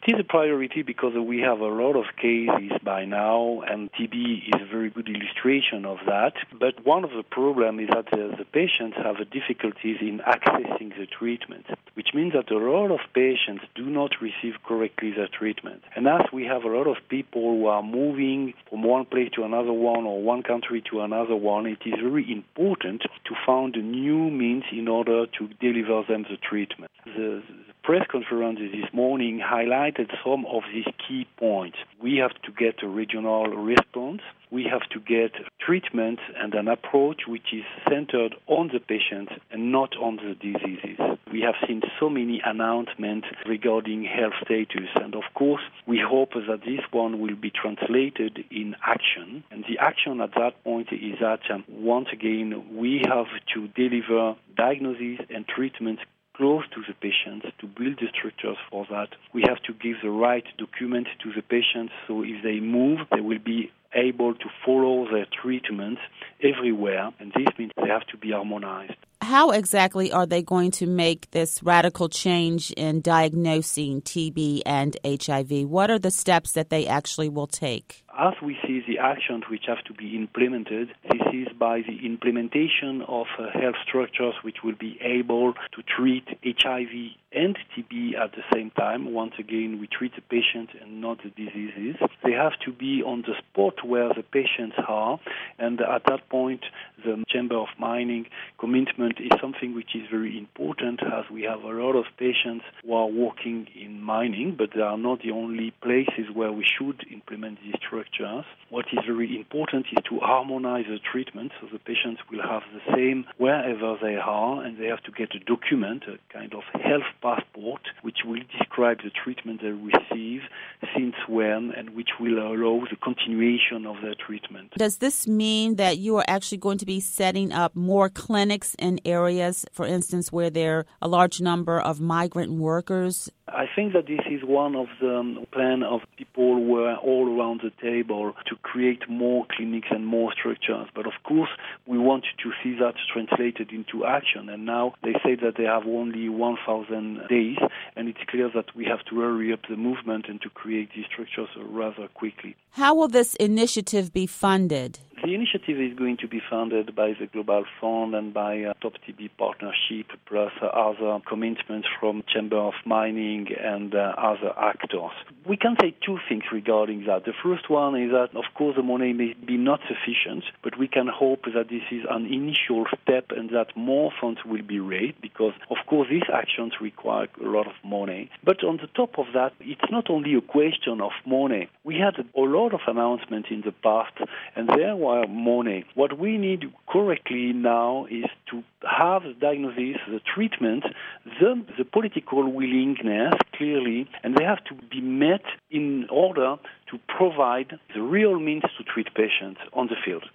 is a priority because we have a lot of cases by now, and TB is a very good illustration of that. But one of the problems is that the patients have difficulties in accessing the treatment, which means that a lot of patients do not receive correctly the treatment. And as we have a lot of people who are moving from one place to another one or one country to another one, it is very important to find a new means in order to deliver them the treatment. The press conference this morning highlighted some of these key points. We have to get a regional response. We have to get treatment and an approach which is centered on the patient and not on the diseases. We have seen so many announcements regarding health status, and of course we hope that this one will be translated in action. And the action at that point is that once again we have to deliver diagnosis and treatment close to the patients to build the structures for that. We have to give the right document to the patients so if they move, they will be able to follow their treatment everywhere, and this means they have to be harmonized. How exactly are they going to make this radical change in diagnosing TB and HIV? What are the steps that they actually will take? As we see the actions which have to be implemented, this is by the implementation of health structures which will be able to treat HIV and TB at the same time. Once again, we treat the patient and not the diseases. They have to be on the spot where the patients are, and at that point, the Chamber of Mining commitment is something which is very important, as we have a lot of patients who are working in mining, but they are not the only places where we should implement these structures. What is very important is to harmonize the treatment so the patients will have the same wherever they are, and they have to get a document, a kind of health passport, which will describe the treatment they receive, since when, and which will allow the continuation of their treatment. Does this mean that you are actually going to be setting up more clinics in areas, for instance, where there are a large number of migrant workers? I think that this is one of the plan of people who are all around the table to create more clinics and more structures. But of course, we want to see that translated into action. And now they say that they have only 1,000 days, and it's clear that we have to hurry up the movement and to create these structures rather quickly. How will this initiative be funded? The initiative is going to be funded by the Global Fund and by Top TB Partnership, plus other commitments from Chamber of Mining and other actors. We can say two things regarding that. The first one is that, of course, the money may be not sufficient, but we can hope that this is an initial step and that more funds will be raised because, of course, these actions require a lot of money. But on the top of that, it's not only a question of money. We had a lot of announcements in the past, and there were money. What we need correctly now is to have the diagnosis, the treatment, the political willingness, clearly, and they have to be met in order to provide the real means to treat patients on the field.